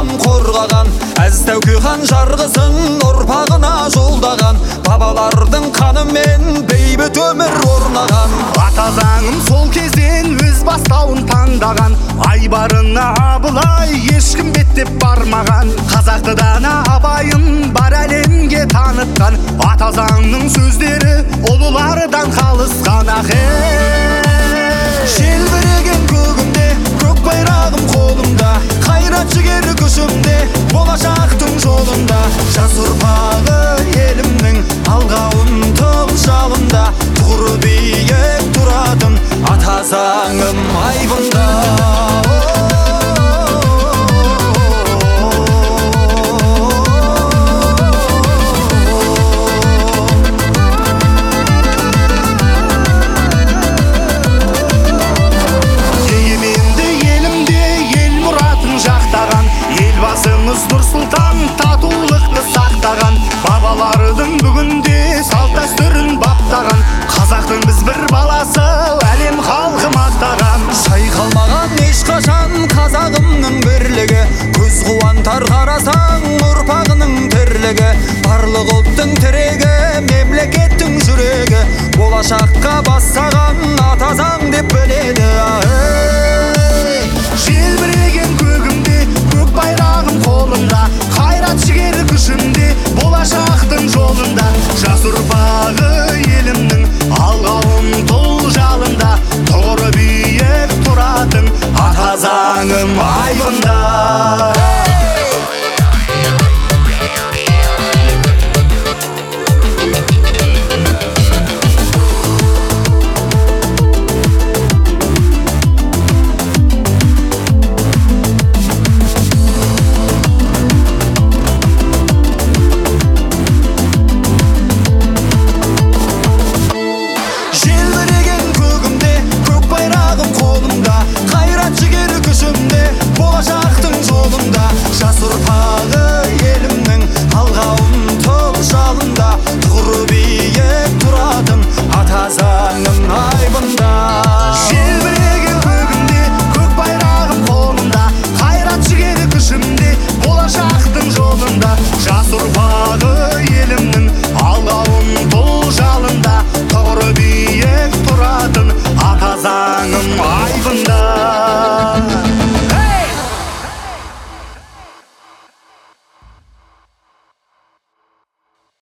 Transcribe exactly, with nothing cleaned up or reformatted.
бабам қорғаған, әз тәуке хан жарғысын ұрпағына жолдаған, бабалардың қанымен бейбіт өмір орнаған. Ата заңым сол кезден өз бастауын таңдаған, айбарына Абылай ешкім беттеп бармаған, қазақты дана абайын бар әлемге танытқан, ата заңның сөздері ұлылардан қалысқан. Желбіреген көгімде, көк байрағым қолымда, қайрат жігер күшімде, болашақтың жолында, жас ұрпағы елімнің алға ұмтыл жалында, тұғыры биік тұратын ата заңым айбында. Нұрсұлтан татулықты сақтаған, бабалардың бүгінде салт дәстүрін баптаған, қазақтың біз бір баласы әлем халқы мақтаған. Шайқалмаған ешқашан қазағымның бірлігі, көз қуантар қарасаң ұрпағының тірлігі, барлық ұлттың тірегі, мемлекеттің жүрегі, болашаққа бастаған ата заң деп біледі. Желбіреген көгімде, көк байрағым қолымда, қайрат жігер күшімде, болашақтың жолында, жас ұрпағы елімнің алға ұмтыл жалында, тұғыры биік тұратын ата заңым айбында. Болашақтың жолында, жас ұрпағы елімнің алға ұмтыл жалында, тұғыры биік тұратын ата заңым айбында. Желбіреген көгімде, көк байрағым қолымда, қайрат жігер күшімде, болашақ